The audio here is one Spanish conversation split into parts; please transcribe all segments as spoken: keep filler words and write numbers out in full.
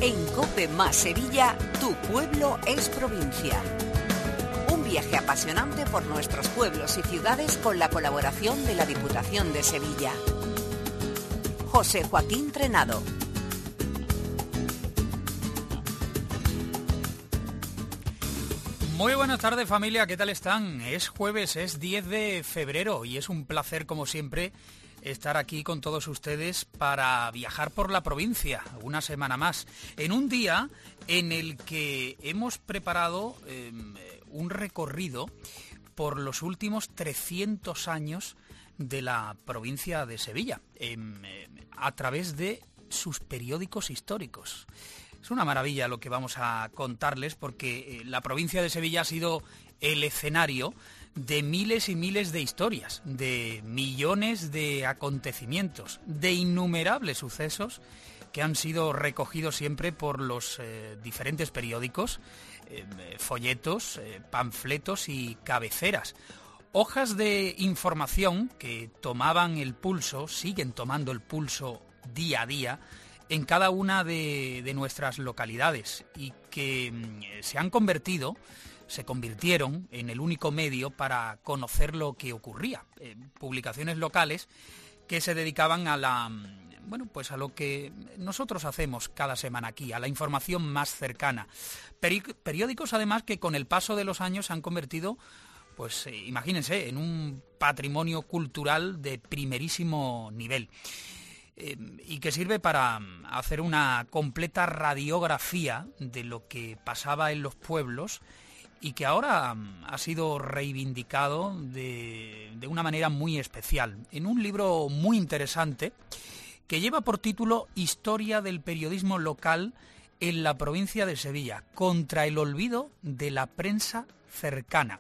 En COPE más Sevilla, tu pueblo es provincia. Un viaje apasionante por nuestros pueblos y ciudades con la colaboración de la Diputación de Sevilla. José Joaquín Trenado. Muy buenas tardes, familia, ¿qué tal están? Es jueves, es diez de febrero y es un placer, como siempre, estar aquí con todos ustedes para viajar por la provincia una semana más, en un día en el que hemos preparado eh, un recorrido por los últimos trescientos años de la provincia de Sevilla, eh, a través de sus periódicos históricos. Es una maravilla lo que vamos a contarles, porque la provincia de Sevilla ha sido el escenario de miles y miles de historias, de millones de acontecimientos, de innumerables sucesos que han sido recogidos siempre por los eh, diferentes periódicos, eh, folletos, eh, panfletos y cabeceras. Hojas de información que tomaban el pulso, siguen tomando el pulso día a día, en cada una de, de nuestras localidades, y que mm, se han convertido, se convirtieron en el único medio para conocer lo que ocurría. Eh, publicaciones locales que se dedicaban a la, bueno, pues a lo que nosotros hacemos cada semana aquí, a la información más cercana. Peri- periódicos, además, que con el paso de los años se han convertido, pues eh, imagínense, en un patrimonio cultural de primerísimo nivel. Eh, y que sirve para hacer una completa radiografía de lo que pasaba en los pueblos y que ahora ha sido reivindicado de, de una manera muy especial, en un libro muy interesante que lleva por título Historia del periodismo local en la provincia de Sevilla, contra el olvido de la prensa cercana.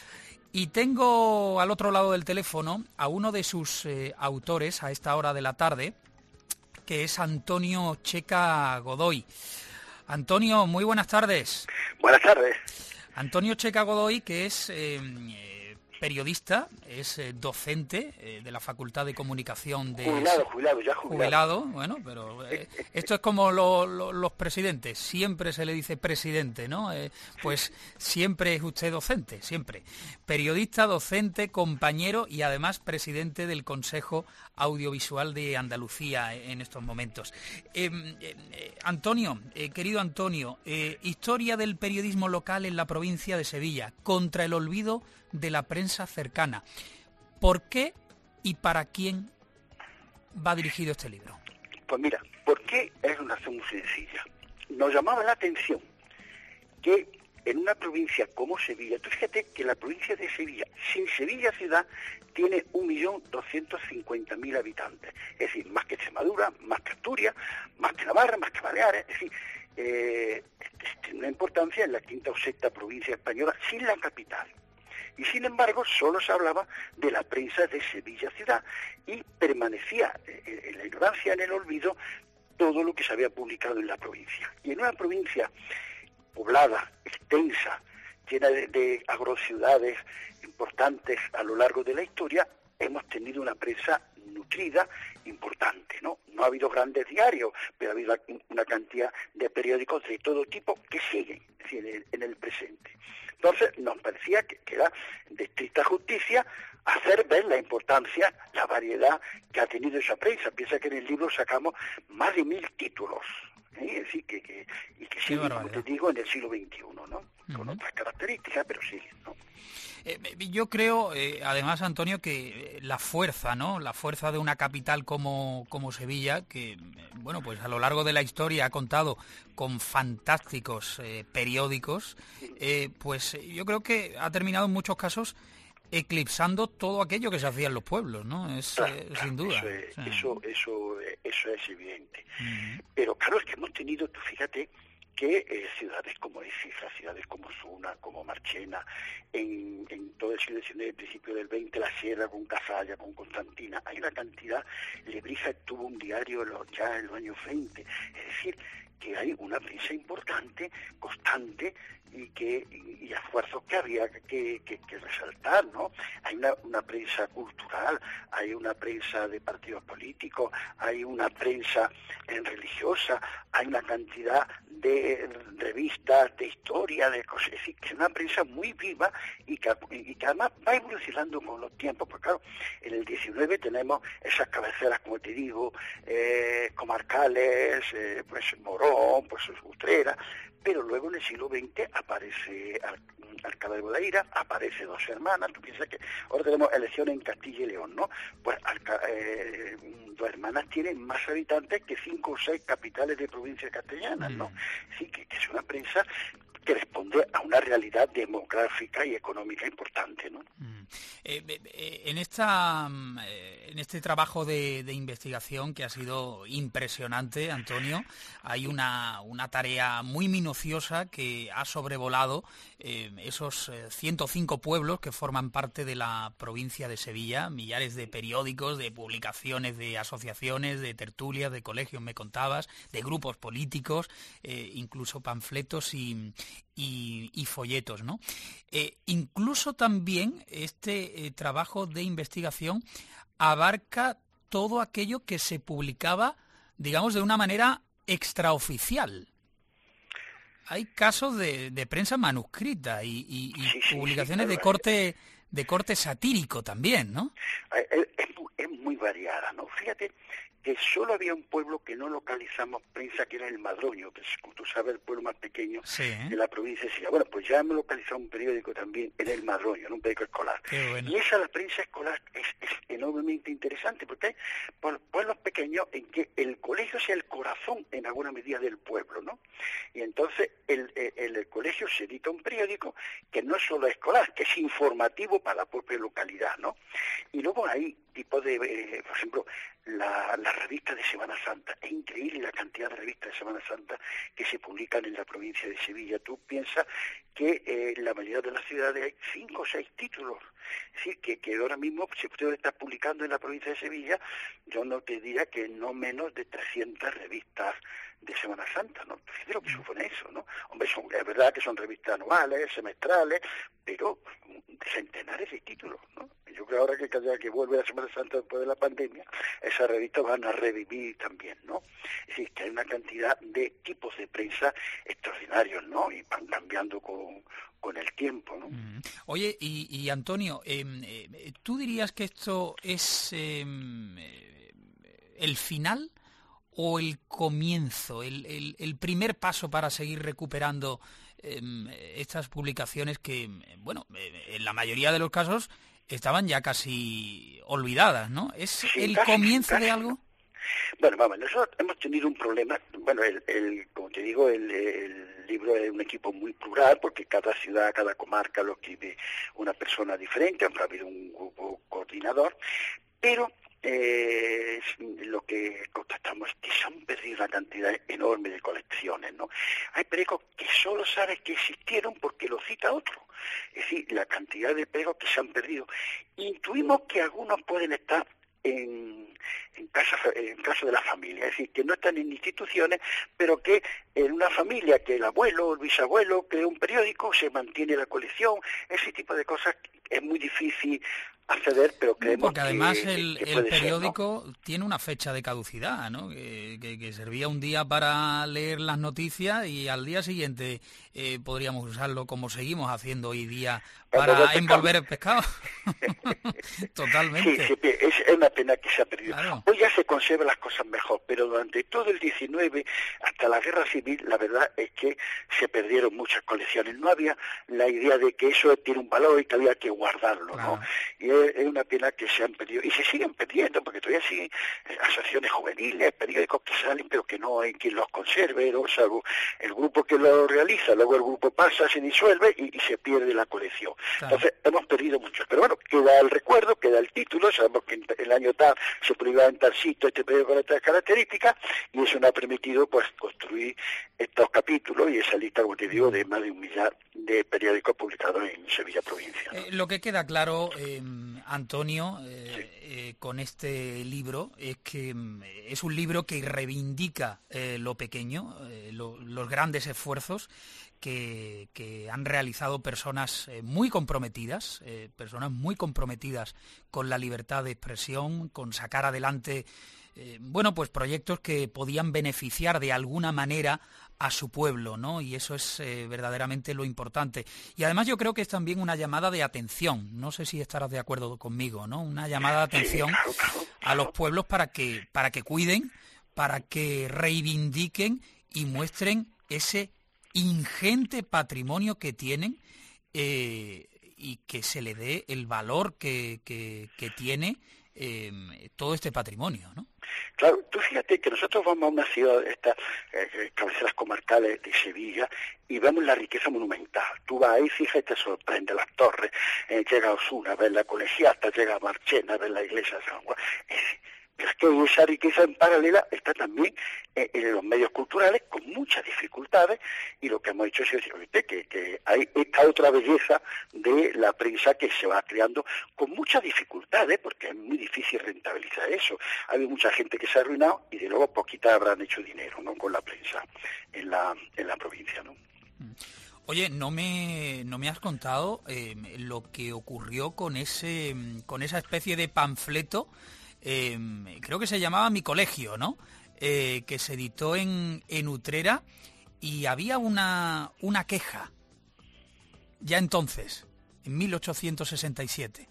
Y tengo al otro lado del teléfono a uno de sus eh, autores a esta hora de la tarde, que es Antonio Checa Godoy. Antonio, muy buenas tardes. Buenas tardes. Antonio Checa Godoy, que es eh, eh, periodista, es eh, docente eh, de la Facultad de Comunicación de... Jubilado, jubilado, ya jubilado. Jubilado, bueno, pero eh, esto es como lo, lo, los presidentes, siempre se le dice presidente, ¿no? Eh, pues siempre es usted docente, siempre. Periodista, docente, compañero y además presidente del Consejo Audiovisual de Andalucía en estos momentos. Eh, eh, Antonio, eh, querido Antonio, eh, historia del periodismo local en la provincia de Sevilla, contra el olvido de la prensa cercana. ¿Por qué y para quién va dirigido este libro? Pues mira, ¿por qué? Es una razón muy sencilla. Nos llamaba la atención que en una provincia como Sevilla, tú fíjate que la provincia de Sevilla, sin Sevilla ciudad, tiene un millón doscientos cincuenta mil habitantes. Es decir, más que Extremadura, más que Asturias, más que Navarra, más que Baleares. Es decir, eh, tiene una importancia en la quinta o sexta provincia española, sin la capital. Y sin embargo, solo se hablaba de la prensa de Sevilla ciudad y permanecía en la ignorancia, en el olvido, todo lo que se había publicado en la provincia. Y en una provincia poblada, extensa, llena de, de agrociudades importantes a lo largo de la historia, hemos tenido una prensa nutrida, importante, ¿no? No ha habido grandes diarios, pero ha habido una cantidad de periódicos de todo tipo que siguen, es decir, en el, en el presente. Entonces, nos parecía que, que era de estricta justicia hacer ver la importancia, la variedad que ha tenido esa prensa. Piensa que en el libro sacamos más de mil títulos, ¿eh? Es decir, que, que, y que siguen, como te digo, en el siglo veintiuno, ¿no? Uh-huh. Con otras características, pero siguen, ¿no? Eh, yo creo, eh, además, Antonio, que la fuerza, ¿no? La fuerza de una capital como, como Sevilla, que, eh, bueno, pues a lo largo de la historia ha contado con fantásticos eh, periódicos, eh, pues yo creo que ha terminado en muchos casos eclipsando todo aquello que se hacía en los pueblos, ¿no? Es claro, eh, claro, sin duda. Eso es, sí. eso, eso, eso es evidente. Uh-huh. Pero claro, es que hemos tenido, tú fíjate, que eh, ciudades como Écija, ciudades como Osuna, como Marchena, en, en todo el siglo diecinueve, principio del veinte, La Sierra, con Cazalla, con Constantina, hay una cantidad. Lebrija tuvo un diario ya en los años veinte, es decir, que hay una prensa importante, constante, y que y, y esfuerzos que había que, que, que resaltar, ¿no? Hay una, una prensa cultural, hay una prensa de partidos políticos, hay una prensa eh, religiosa, hay una cantidad de revistas de historia, de cosas, es decir, que es una prensa muy viva y que, y que además va evolucionando con los tiempos, porque claro, en el diecinueve tenemos esas cabeceras, como te digo, eh, comarcales, eh, pues Morón, pues Utrera, pero luego en el siglo veinte aparece Alcalá de Guadaira, aparece Dos Hermanas. Tú piensas que ahora tenemos elecciones en Castilla y León, ¿no? Pues Alca, eh, Dos Hermanas tienen más habitantes que cinco o seis capitales de provincias castellanas, ¿no? Mm. Sí, que, que es una prensa que responde a una realidad demográfica y económica importante, ¿no? Mm. Eh, eh, en esta eh, en este trabajo de, de investigación que ha sido impresionante, Antonio, hay una, una tarea muy minuciosa que ha sobrevolado eh, esos eh, ciento cinco pueblos que forman parte de la provincia de Sevilla, millares de periódicos, de publicaciones, de asociaciones, de tertulias, de colegios, me contabas, de grupos políticos, eh, incluso panfletos y Y, y folletos, ¿no? Eh, incluso también este eh, trabajo de investigación abarca todo aquello que se publicaba, digamos, de una manera extraoficial. Hay casos de, de prensa manuscrita y, y, y sí, sí, publicaciones sí, de corte de corte satírico también, ¿no? Es, es, es muy variada, ¿no? Fíjate que solo había un pueblo que no localizamos prensa, que era el Madroño, que es, como tú sabes, el pueblo más pequeño sí, ¿eh? de la provincia de Sevilla. Bueno, pues ya hemos localizado un periódico también en el Madroño, en un periódico escolar. Bueno. Y esa, la prensa escolar, es, es enormemente interesante, porque hay pueblos pequeños en que el colegio sea el corazón, en alguna medida, del pueblo, ¿no? Y entonces el, el, el colegio se edita un periódico que no es solo escolar, que es informativo para la propia localidad, ¿no? Y luego hay tipos de, eh, por ejemplo, la, la revista de Semana Santa. Es increíble la cantidad de revistas de Semana Santa que se publican en la provincia de Sevilla. Tú piensas que eh, en la mayoría de las ciudades hay cinco o seis títulos. Es decir, que, que ahora mismo, si usted está publicando en la provincia de Sevilla, yo no te diría que no menos de trescientas revistas de Semana Santa, ¿no? Fíjate lo que supone eso, ¿no? Hombre, son, es verdad que son revistas anuales, semestrales, pero centenares de títulos, ¿no? Yo creo ahora que cada que vuelve la Semana Santa después de la pandemia, esas revistas van a revivir también, ¿no? Es decir, que hay una cantidad de tipos de prensa extraordinarios, ¿no? Y van cambiando con, con el tiempo, ¿no? Mm. Oye, y, y Antonio, eh, eh, ¿tú dirías que esto es eh, el final o el comienzo, el, el, el primer paso para seguir recuperando eh, estas publicaciones que, bueno, en la mayoría de los casos estaban ya casi olvidadas, ¿no? ¿Es sí, el casi, comienzo casi. de algo? Bueno, vamos, nosotros hemos tenido un problema, bueno, el, el como te digo, el, el libro es un equipo muy plural, porque cada ciudad, cada comarca lo escribe una persona diferente, aunque ha habido un grupo coordinador, pero eh, lo que constatamos es que se han perdido una cantidad enorme de colecciones, ¿no? Hay periódicos que solo sabes que existieron porque lo cita otro, es decir, la cantidad de periódicos que se han perdido. Intuimos que algunos pueden estar en, en casa en caso de la familia, es decir, que no están en instituciones, pero que en una familia que el abuelo o el bisabuelo crea un periódico, se mantiene la colección, ese tipo de cosas es muy difícil acceder, pero creemos porque además que, el, que el periódico ser, ¿no? tiene una fecha de caducidad, ¿no? Que, que, que servía un día para leer las noticias y al día siguiente eh, podríamos usarlo como seguimos haciendo hoy día para envolver el pescado. Totalmente. Sí, sí, es una pena que se ha perdido. Claro. Hoy ya se conservan las cosas mejor, pero durante todo el diecinueve hasta la Guerra Civil, la verdad es que se perdieron muchas colecciones. No había la idea de que eso tiene un valor y que había que guardarlo, claro. ¿no? Y es, es una pena que se han perdido, y se siguen perdiendo, porque todavía siguen eh, asociaciones juveniles, periódicos que salen, pero que no hay quien los conserve, ¿no? Salvo el grupo que lo realiza, luego el grupo pasa, se disuelve y, y se pierde la colección. Claro. Entonces, hemos perdido mucho. Pero bueno, queda el recuerdo, queda el título, sabemos que en el año tal se publicaba en tal sitio este periódico con estas características, y eso nos ha permitido pues construir estos capítulos y esa lista, como te digo, de más de un millar de periódicos publicados en Sevilla provincia, ¿no? Eh, lo que queda claro, eh, Antonio, eh, sí. eh, con este libro, es que eh, es un libro que reivindica eh, lo pequeño, eh, lo, los grandes esfuerzos que, que han realizado personas eh, muy comprometidas, eh, personas muy comprometidas con la libertad de expresión, con sacar adelante Eh, bueno, pues proyectos que podían beneficiar de alguna manera a su pueblo, ¿no? Y eso es eh, verdaderamente lo importante. Y además yo creo que es también una llamada de atención, no sé si estarás de acuerdo conmigo, ¿no? Una llamada de atención a los pueblos para que, para que cuiden, para que reivindiquen y muestren ese ingente patrimonio que tienen eh, y que se le dé el valor que, que, que tiene eh, todo este patrimonio, ¿no? Claro, tú fíjate que nosotros vamos a una ciudad, estas eh, cabeceras comarcales de Sevilla, y vemos la riqueza monumental. Tú vas ahí, fíjate, te sorprende las torres, eh, llega a Osuna, ves la colegiata, llega a Marchena, ves la iglesia de San Juan. Eh, pero es que esa riqueza en paralela está también eh, en los medios culturales con muchas dificultades, y lo que hemos hecho es decir, que, que hay esta otra belleza de la prensa que se va creando con muchas dificultades, porque es muy difícil rentabilizar eso. Ha habido mucha gente que se ha arruinado y de luego poquitas habrán hecho dinero, ¿no?, con la prensa en la, en la provincia, ¿no? Oye, no me no me has contado eh, lo que ocurrió con ese con esa especie de panfleto. Eh, creo que se llamaba Mi Colegio, ¿no? Eh, que se editó en, en Utrera, y había una, una queja, ya entonces, en mil ochocientos sesenta y siete.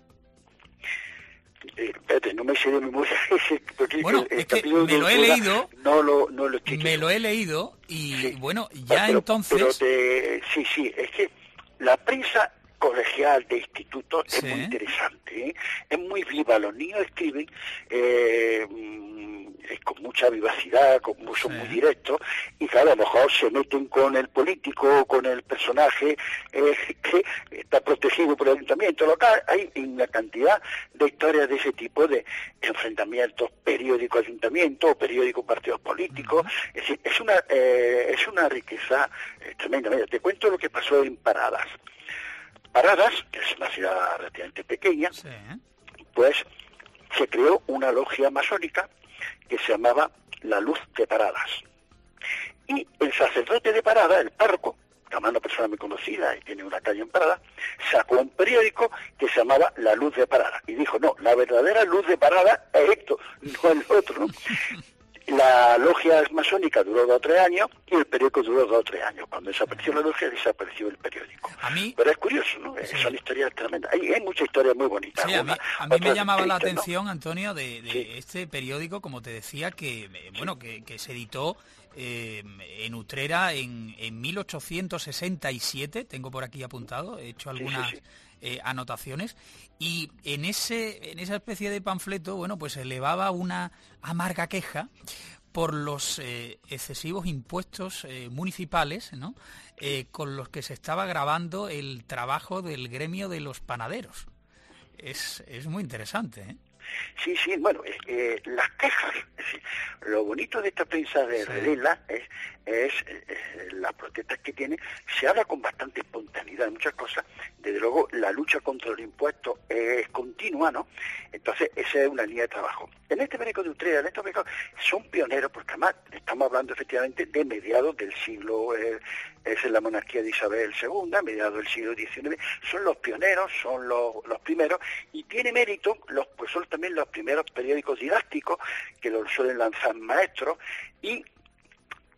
Eh, espérate, no me sé de memoria ese. Bueno, el, el es que me lo he leído, no lo, no lo me lo he leído, y sí. Bueno, ya pero, entonces... Pero te, sí, sí, es que la prensa colegial de institutos sí. es muy interesante, ¿eh? Es muy viva, los niños escriben eh, con mucha vivacidad, con, son sí. muy directos, y claro, a lo mejor se meten con el político, con el personaje eh, que está protegido por el ayuntamiento local. Hay una cantidad de historias de ese tipo, de enfrentamientos periódico-ayuntamiento o periódico-partidos políticos. Uh-huh. Es decir, es una, eh, es una riqueza eh, tremenda. Mira, te cuento lo que pasó en Paradas. Paradas, que es una ciudad relativamente pequeña, sí. pues se creó una logia masónica que se llamaba La Luz de Paradas. Y el sacerdote de Paradas, el párroco, que además es una persona muy conocida y tiene una calle en Paradas, sacó un periódico que se llamaba La Luz de Paradas. Y dijo, no, la verdadera luz de Paradas es esto, no el otro, ¿no? La logia masónica duró dos o tres años y el periódico duró dos o tres años. Cuando desapareció la logia, desapareció el periódico. A mí, Pero es curioso, ¿no? Sí. Son historias tremendas. Hay, hay muchas historias muy bonitas. Sí, alguna, a mí, a mí me llamaba la tristes, atención, ¿no? Antonio, de, de sí. este periódico, como te decía, que eh, bueno, que, que se editó eh, en Utrera en, en mil ochocientos sesenta y siete. Tengo por aquí apuntado, he hecho algunas... Sí, sí, sí. Eh, anotaciones, y en ese en esa especie de panfleto, bueno, pues elevaba una amarga queja por los eh, excesivos impuestos eh, municipales, ¿no?, eh, con los que se estaba grabando el trabajo del gremio de los panaderos. Es, es muy interesante, ¿eh? Sí, sí, bueno, es que las quejas, es decir, lo bonito de esta prensa de sí. Redela es, es, es las protestas que tiene, se habla con bastante espontaneidad de muchas cosas. Desde luego la lucha contra los impuestos es continua, ¿no? Entonces esa es una línea de trabajo. En este periódico de Utrera, en estos periódicos, son pioneros, porque además estamos hablando efectivamente de mediados del siglo, eh, es en la monarquía de Isabel segunda, mediados del siglo diecinueve, son los pioneros, son los, los primeros, y tiene mérito, los, pues son también los primeros periódicos didácticos que los suelen lanzar maestros, y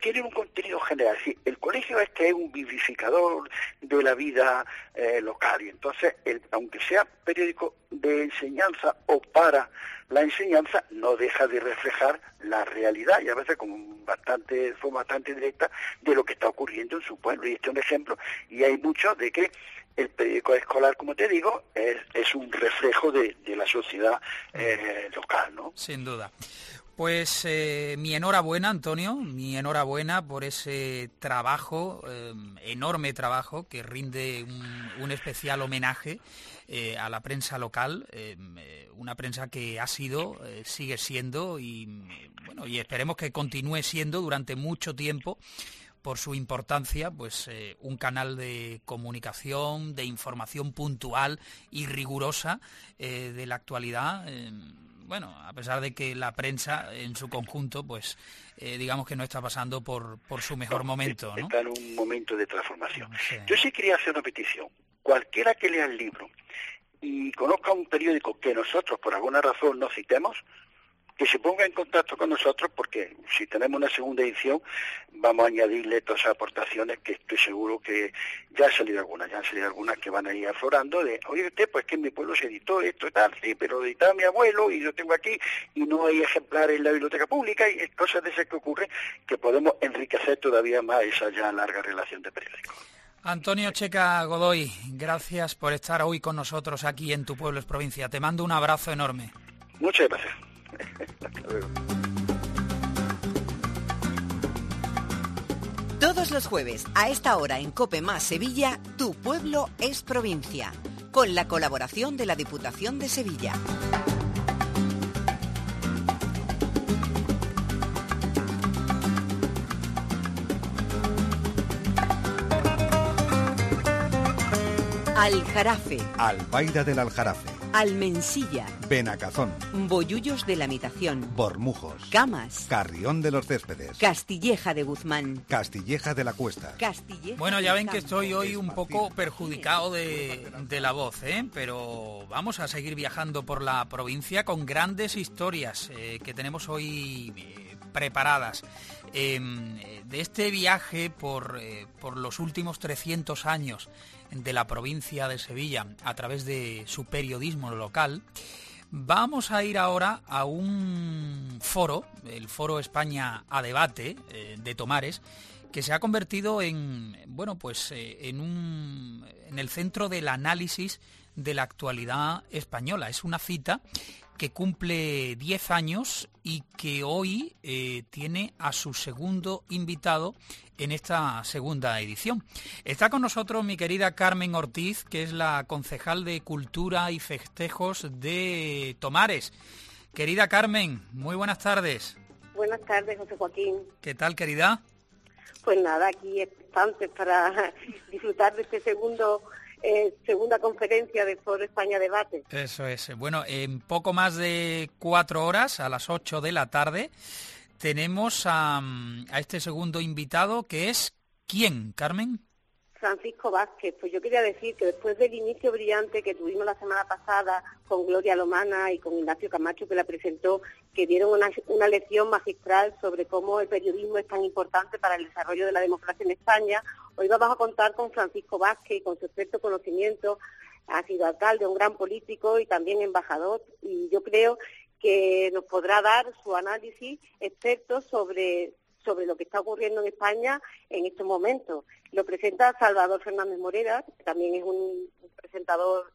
tienen un contenido general. Sí, el colegio este es un vivificador de la vida eh, local, y entonces, el, aunque sea periódico de enseñanza o para la enseñanza, no deja de reflejar la realidad, y a veces con bastante, de forma bastante directa, de lo que está ocurriendo en su pueblo. Y este es un ejemplo, y hay muchos de que el periódico escolar, como te digo, es, es un reflejo de, de la sociedad eh, local, ¿no? Sin duda. Pues eh, mi enhorabuena, Antonio, mi enhorabuena por ese trabajo, eh, enorme trabajo, que rinde un, un especial homenaje eh, a la prensa local, eh, una prensa que ha sido, eh, sigue siendo y, bueno, y esperemos que continúe siendo durante mucho tiempo, por su importancia, pues eh, un canal de comunicación, de información puntual y rigurosa eh, de la actualidad. Eh, bueno, a pesar de que la prensa en su conjunto, pues eh, digamos que no está pasando por, por su mejor no, momento, ¿no? Está en un momento de transformación. Sí. Yo sí quería hacer una petición. Cualquiera que lea el libro y conozca un periódico que nosotros por alguna razón no citemos, que se ponga en contacto con nosotros, porque si tenemos una segunda edición vamos a añadirle todas esas aportaciones, que estoy seguro que ya han salido algunas, ya han salido algunas que van a ir aflorando de, oye usted, pues que en mi pueblo se editó esto y tal, sí, pero lo editaba mi abuelo y yo tengo aquí y no hay ejemplares en la biblioteca pública, y cosas de esas que ocurren, que podemos enriquecer todavía más esa ya larga relación de periódicos. Antonio Checa Godoy, gracias por estar hoy con nosotros aquí en Tu Pueblo es Provincia. Te mando un abrazo enorme. Muchas gracias. Hasta luego. Todos los jueves a esta hora en COPE Más Sevilla, Tu Pueblo es Provincia, con la colaboración de la Diputación de Sevilla. Aljarafe, Albaida del Aljarafe, Almensilla, Benacazón, Bollullos de la Mitación, Bormujos, Camas, Carrión de los Céspedes, Castilleja de Guzmán, Castilleja de la Cuesta. Castilleja. Bueno, ya ven que estoy hoy un poco perjudicado de, de la voz, ¿eh? Pero vamos a seguir viajando por la provincia con grandes historias eh, que tenemos hoy eh, preparadas. Eh, de este viaje por, eh, por los últimos trescientos años de la provincia de Sevilla a través de su periodismo local, vamos a ir ahora a un foro, el Foro España a Debate eh, de Tomares, que se ha convertido en, bueno, pues eh, en un en el centro del análisis de la actualidad española. Es una cita que cumple diez años y que hoy eh, tiene a su segundo invitado en esta segunda edición. Está con nosotros mi querida Carmen Ortiz, que es la concejal de Cultura y Festejos de Tomares. Querida Carmen, muy buenas tardes. Buenas tardes, José Joaquín. ¿Qué tal, querida? Pues nada, aquí expectantes para disfrutar de este segundo eh, segunda conferencia de Foro España Debate. Eso es. Bueno, en poco más de cuatro horas, a las ocho de la tarde, tenemos a, a este segundo invitado, que es ¿quién, Carmen? Francisco Vázquez. Pues yo quería decir que después del inicio brillante que tuvimos la semana pasada con Gloria Lomana y con Ignacio Camacho, que la presentó, que dieron una, una lección magistral sobre cómo el periodismo es tan importante para el desarrollo de la democracia en España, hoy vamos a contar con Francisco Vázquez, con su experto conocimiento. Ha sido alcalde, un gran político y también embajador, y yo creo que nos podrá dar su análisis experto sobre sobre lo que está ocurriendo en España en estos momentos. Lo presenta Salvador Fernández Morera, que también es un presentador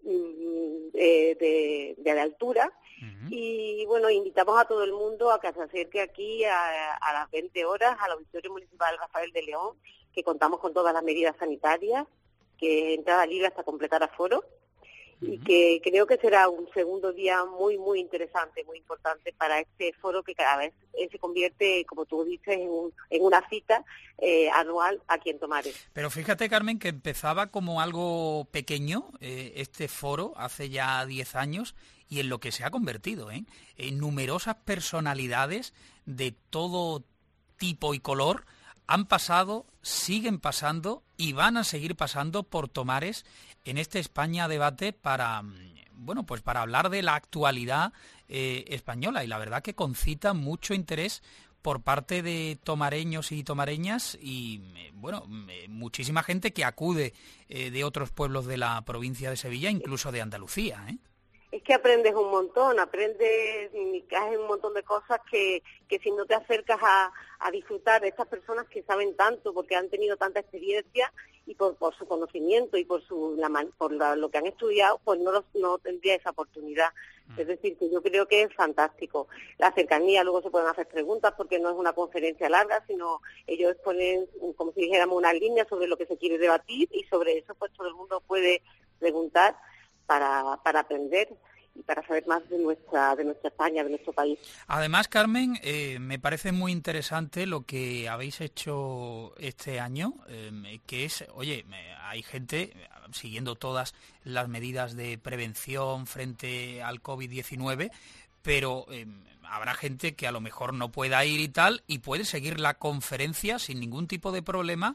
mm, eh, de, de la altura, uh-huh. Y bueno, invitamos a todo el mundo a que se acerque aquí a, a las veinte horas al Auditorio Municipal Rafael de León, que contamos con todas las medidas sanitarias, que entrada libre hasta completar aforo, y que creo que será un segundo día muy, muy interesante, muy importante para este foro que cada vez se convierte, como tú dices, en, un, en una cita eh, anual aquí en Tomares. Pero fíjate, Carmen, que empezaba como algo pequeño eh, este foro hace ya diez años y en lo que se ha convertido, ¿eh? En numerosas personalidades de todo tipo y color han pasado, siguen pasando y van a seguir pasando por Tomares en este España Debate para, bueno, pues para hablar de la actualidad eh, española, y la verdad que concita mucho interés por parte de tomareños y tomareñas y, eh, bueno, eh, muchísima gente que acude eh, de otros pueblos de la provincia de Sevilla, incluso de Andalucía, ¿eh? Es que aprendes un montón, aprendes y caes en un montón de cosas que, que si no te acercas a, a disfrutar de estas personas que saben tanto, porque han tenido tanta experiencia y por, por su conocimiento y por su la, por la, lo que han estudiado, pues no, los, no tendría esa oportunidad. Mm. Es decir, que yo creo que es fantástico. La cercanía, luego se pueden hacer preguntas porque no es una conferencia larga, sino ellos ponen, como si dijéramos, una línea sobre lo que se quiere debatir y sobre eso pues todo el mundo puede preguntar para, para aprender y para saber más de nuestra de nuestra España, de nuestro país. Además, Carmen, eh, me parece muy interesante lo que habéis hecho este año, eh, que es, oye, hay gente siguiendo todas las medidas de prevención frente al covid diecinueve, pero eh, habrá gente que a lo mejor no pueda ir y tal, y puede seguir la conferencia sin ningún tipo de problema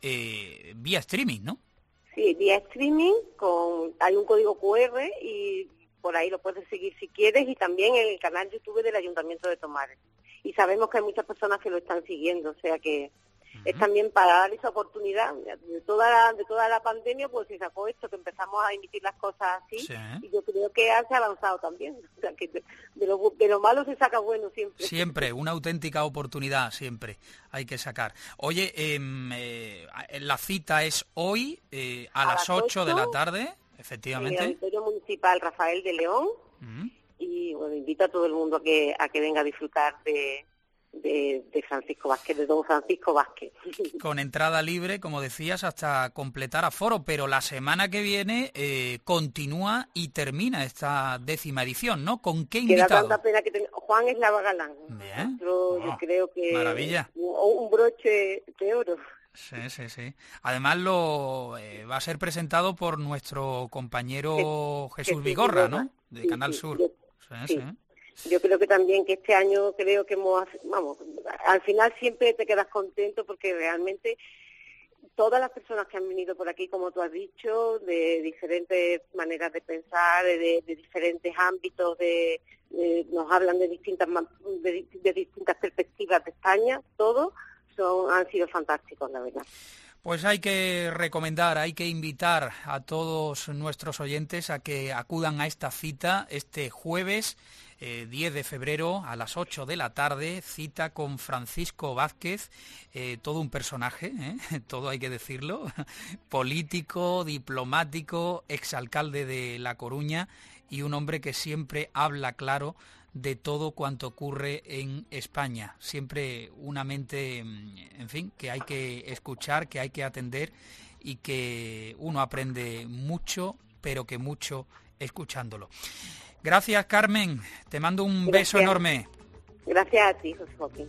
eh, vía streaming, ¿no? Sí, vía streaming, con hay un código cu erre y por ahí lo puedes seguir si quieres, y también en el canal YouTube del Ayuntamiento de Tomares. Y sabemos que hay muchas personas que lo están siguiendo, o sea que uh-huh. es también para dar esa oportunidad. De toda la, de toda la pandemia pues se sacó esto, que empezamos a emitir las cosas así, sí. y yo creo que se ha avanzado también. O sea que de, de, lo, de lo malo se saca bueno siempre. Siempre, una auténtica oportunidad, siempre hay que sacar. Oye, eh, eh, la cita es hoy eh, a, a las ocho de la tarde. Efectivamente. En el Auditorio Municipal Rafael de León, uh-huh. y bueno, invito a todo el mundo a que a que venga a disfrutar de, de, de Francisco Vázquez, de don Francisco Vázquez. Con entrada libre, como decías, hasta completar aforo, pero la semana que viene eh, continúa y termina esta décima edición, ¿no? ¿Con qué invitado? Queda tanta pena que ten... Juan Eslava Galán. Bien. Yo, oh, yo creo que... Maravilla. Un, un broche de oro. Sí, sí, sí. Además lo eh, va a ser presentado por nuestro compañero Jesús, Jesús Vigorra, ¿no? De sí, Canal sí, Sur. Yo, sí, sí. Yo creo que también que este año creo que hemos, vamos, al final siempre te quedas contento porque realmente todas las personas que han venido por aquí, como tú has dicho, de diferentes maneras de pensar, de, de diferentes ámbitos, de, de nos hablan de distintas de, de distintas perspectivas de España, todo. Son, han sido fantásticos, la verdad. Pues hay que recomendar, hay que invitar a todos nuestros oyentes a que acudan a esta cita este jueves eh, diez de febrero a las ocho de la tarde, cita con Francisco Vázquez, eh, todo un personaje, ¿eh? Todo hay que decirlo, político, diplomático, exalcalde de La Coruña y un hombre que siempre habla claro de todo cuanto ocurre en España. Siempre una mente, en fin, que hay que escuchar, que hay que atender y que uno aprende mucho, pero que mucho escuchándolo. Gracias, Carmen. Te mando un Gracias. beso enorme. Gracias a ti, José Joaquín.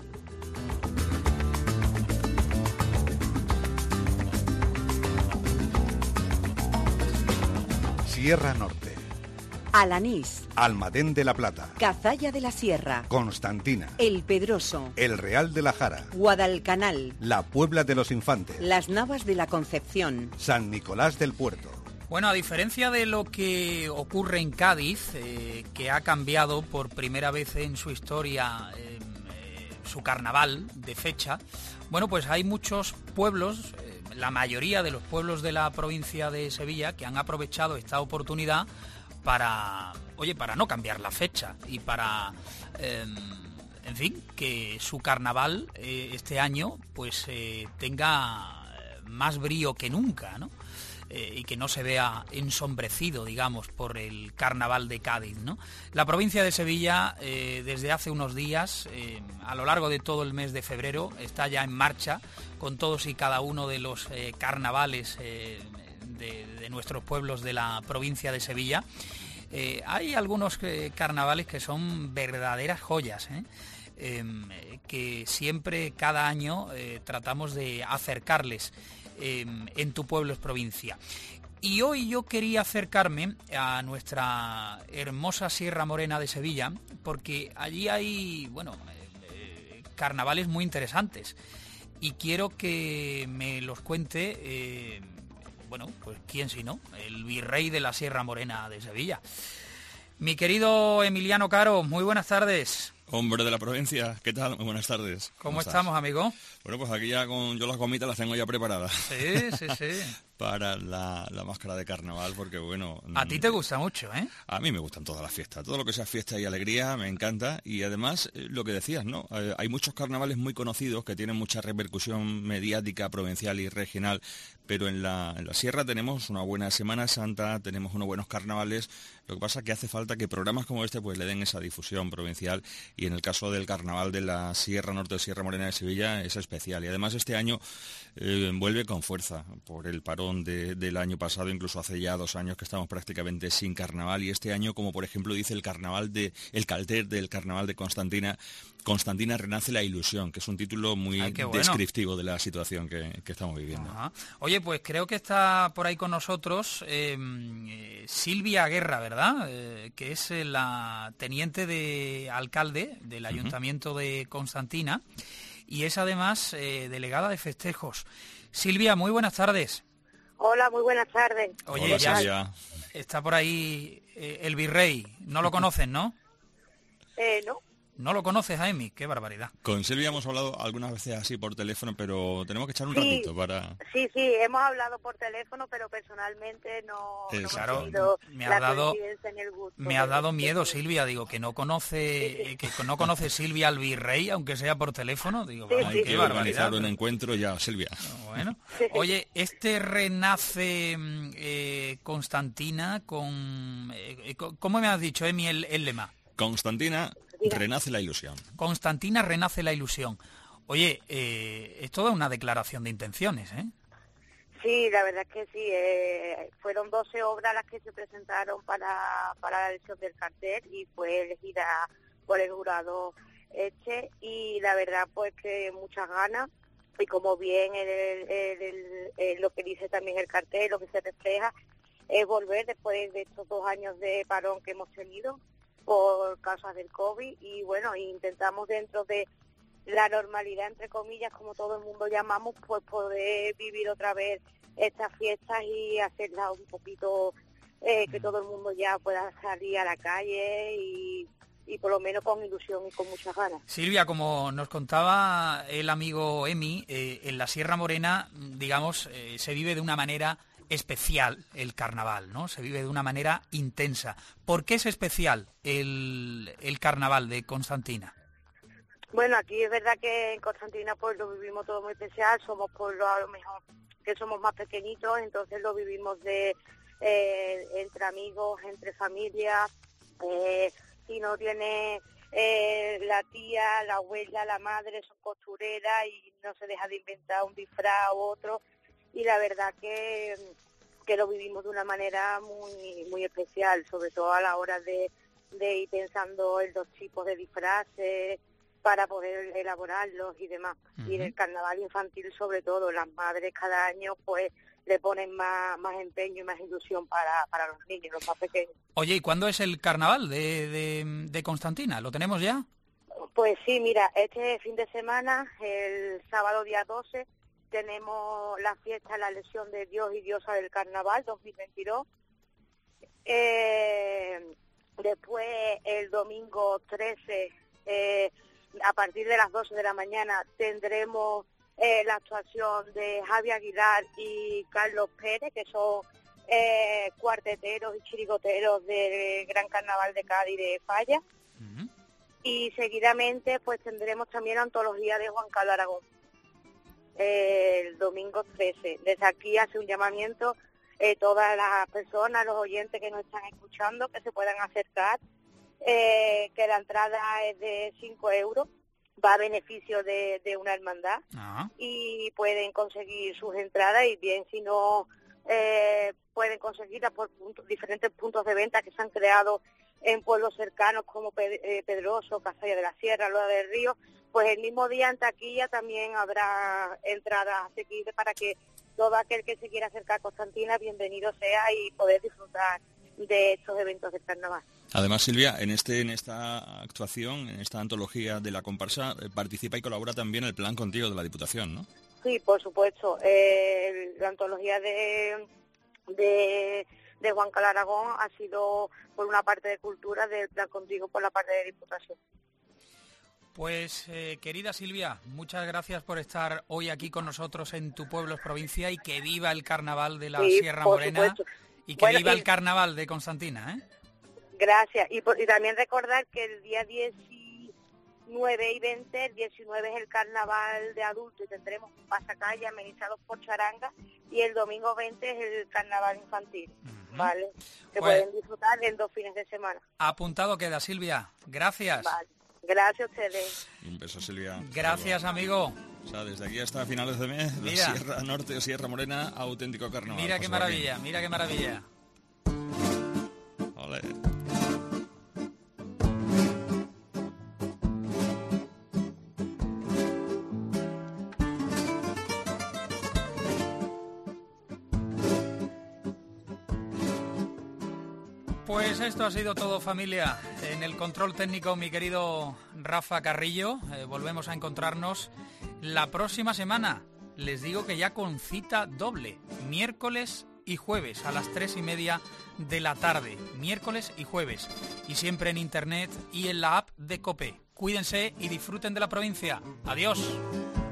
Sierra Norte. Alanís, Almadén de la Plata, Cazalla de la Sierra, Constantina, El Pedroso, El Real de la Jara, Guadalcanal, La Puebla de los Infantes, Las Navas de la Concepción, San Nicolás del Puerto. Bueno, a diferencia de lo que ocurre en Cádiz, eh, que ha cambiado por primera vez en su historia eh, eh, su carnaval de fecha, bueno, pues hay muchos pueblos, eh, la mayoría de los pueblos de la provincia de Sevilla, que han aprovechado esta oportunidad para, oye, para no cambiar la fecha y para, eh, en fin, que su carnaval eh, este año pues eh, tenga más brío que nunca, ¿no? Eh, y que no se vea ensombrecido, digamos, por el carnaval de Cádiz, ¿no? La provincia de Sevilla, eh, desde hace unos días, eh, a lo largo de todo el mes de febrero, está ya en marcha con todos y cada uno de los eh, carnavales eh, de, de nuestros pueblos de la provincia de Sevilla. Eh, hay algunos eh, carnavales que son verdaderas joyas, ¿eh? Eh, que siempre, cada año, eh, tratamos de acercarles eh, en Tu Pueblo es Provincia. Y hoy yo quería acercarme a nuestra hermosa Sierra Morena de Sevilla, porque allí hay, bueno, eh, carnavales muy interesantes. Y quiero que me los cuente, eh, bueno, pues quién si no, el virrey de la Sierra Morena de Sevilla. Mi querido Emiliano Caro, muy buenas tardes. Hombre de la provincia, ¿qué tal? Muy buenas tardes. ¿Cómo, ¿Cómo estamos, amigo? Bueno, pues aquí ya con yo las gomitas las tengo ya preparadas. Sí, sí, sí. Para la, la máscara de carnaval, porque bueno... A ti te gusta mucho, ¿eh? A mí me gustan todas las fiestas. Todo lo que sea fiesta y alegría me encanta. Y además, eh, lo que decías, ¿no? Eh, hay muchos carnavales muy conocidos que tienen mucha repercusión mediática, provincial y regional, pero en la, en la sierra tenemos una buena Semana Santa, tenemos unos buenos carnavales. Lo que pasa es que hace falta que programas como este pues le den esa difusión provincial, y en el caso del carnaval de la Sierra Norte de Sierra Morena de Sevilla es especial. Y además este año eh, vuelve con fuerza por el parón De, del año pasado, incluso hace ya dos años que estamos prácticamente sin carnaval, y este año, como por ejemplo dice el carnaval de el cartel del carnaval de Constantina, Constantina renace la ilusión, que es un título muy Ay, bueno. descriptivo de la situación que, que estamos viviendo. Ajá. Oye, pues creo que está por ahí con nosotros eh, eh, Silvia Guerra, ¿verdad? Eh, que es eh, la teniente de alcalde del uh-huh. Ayuntamiento de Constantina, y es además eh, delegada de festejos. Silvia, muy buenas tardes. Hola, muy buenas tardes. Oye, Hola, ya Silvia. Está por ahí eh, el virrey. No lo conocen, ¿no? Eh, no. No lo conoces, Jaime. Qué barbaridad. Con Silvia hemos hablado algunas veces así por teléfono, pero tenemos que echar un sí, ratito para... Sí, sí, hemos hablado por teléfono, pero personalmente no, no hemos Claro, tenido me ha la dado, coincidencia en el gusto. me ha dado de... miedo, Silvia. Digo, que no conoce que no conoce Silvia al virrey, aunque sea por teléfono. Digo, sí, vamos, Hay qué que barbaridad. organizar un encuentro ya, Silvia. Bueno, oye, este renace eh, Constantina con... Eh, ¿Cómo me has dicho, Emi, el, el lema? Constantina renace la ilusión. Constantina renace la ilusión. Oye, eh, es toda una declaración de intenciones, ¿eh? Sí, la verdad es que sí. Eh, fueron doce obras las que se presentaron para, para la elección del cartel, y fue elegida por el jurado este, y la verdad pues que muchas ganas, y como bien el, el, el, el, el, lo que dice también el cartel, lo que se refleja, es volver después de estos dos años de parón que hemos tenido por causas del COVID, y bueno, intentamos dentro de la normalidad, entre comillas, como todo el mundo llamamos, pues poder vivir otra vez estas fiestas y hacerlas un poquito, eh, que todo el mundo ya pueda salir a la calle y, y por lo menos con ilusión y con muchas ganas. Silvia, como nos contaba el amigo Emi, eh, en la Sierra Morena, digamos, eh, se vive de una manera especial el carnaval, ¿no? Se vive de una manera intensa. ¿Por qué es especial el, el carnaval de Constantina? Bueno, aquí es verdad que en Constantina pues lo vivimos todo muy especial, somos pueblos a lo mejor que somos más pequeñitos, entonces lo vivimos de eh, entre amigos, entre familias, eh, si no tiene eh, la tía, la abuela, la madre, son costureras y no se deja de inventar un disfraz u otro, y la verdad que, que lo vivimos de una manera muy muy especial, sobre todo a la hora de, de ir pensando en los tipos de disfraces para poder elaborarlos y demás. Uh-huh. Y en el carnaval infantil sobre todo, las madres cada año pues le ponen más, más empeño y más ilusión para, para los niños, los más pequeños. Oye, ¿y cuándo es el carnaval de, de, de Constantina? ¿Lo tenemos ya? Pues sí, mira, este fin de semana, el sábado día doce, tenemos la fiesta, la elección de Dios y Diosa del Carnaval dos mil veintidós. Eh, después, el domingo trece, eh, a partir de las doce de la mañana, tendremos eh, la actuación de Javi Aguilar y Carlos Pérez, que son eh, cuarteteros y chirigoteros del Gran Carnaval de Cádiz de Falla. Uh-huh. Y seguidamente, pues tendremos también la antología de Juan Carlos Aragón. El domingo trece. Desde aquí hace un llamamiento eh, todas las personas, los oyentes que nos están escuchando, que se puedan acercar, eh, que la entrada es de cinco euros, va a beneficio de, de una hermandad, uh-huh. y pueden conseguir sus entradas, y bien si no eh, pueden conseguirlas por puntos, diferentes puntos de venta que se han creado en pueblos cercanos como Pedroso, Cazalla de la Sierra, Loa del Río, pues el mismo día en taquilla también habrá entradas asequibles para que todo aquel que se quiera acercar a Constantina, bienvenido sea y poder disfrutar de estos eventos del carnaval. Además, Silvia, en este en esta actuación, en esta antología de la comparsa, eh, participa y colabora también el Plan Contigo de la Diputación, ¿no? Sí, por supuesto. Eh, la antología de... de de Juan Carlos Aragón ha sido por una parte de cultura, del Plan Contigo por la parte de Diputación. Pues eh, querida Silvia, muchas gracias por estar hoy aquí con nosotros en Tu Pueblo es Provincia, y que viva el carnaval de la Sí, Sierra por Morena supuesto. y que Bueno, viva y- el carnaval de Constantina, ¿eh? Gracias. Y, por- y también recordar que el día diecinueve y veinte, el diecinueve es el carnaval de adultos y tendremos pasacalle amenizados por charanga, y el domingo veinte es el carnaval infantil, Ujú. ¿vale? Que Pues- pueden disfrutar en dos fines de semana. Apuntado queda, Silvia. Gracias. Vale. Gracias a ustedes. Un beso, Silvia. Gracias, amigo. O sea, desde aquí hasta finales de mes, Mira. la Sierra Norte o Sierra Morena, auténtico carnaval. Mira qué José maravilla, mira qué maravilla. Joaquín. Ole. Pues esto ha sido todo, familia. En el control técnico, mi querido Rafa Carrillo. Eh, volvemos a encontrarnos la próxima semana. Les digo que ya con cita doble, miércoles y jueves a las tres y media de la tarde. Miércoles y jueves. Y siempre en internet y en la app de COPE. Cuídense y disfruten de la provincia. Adiós.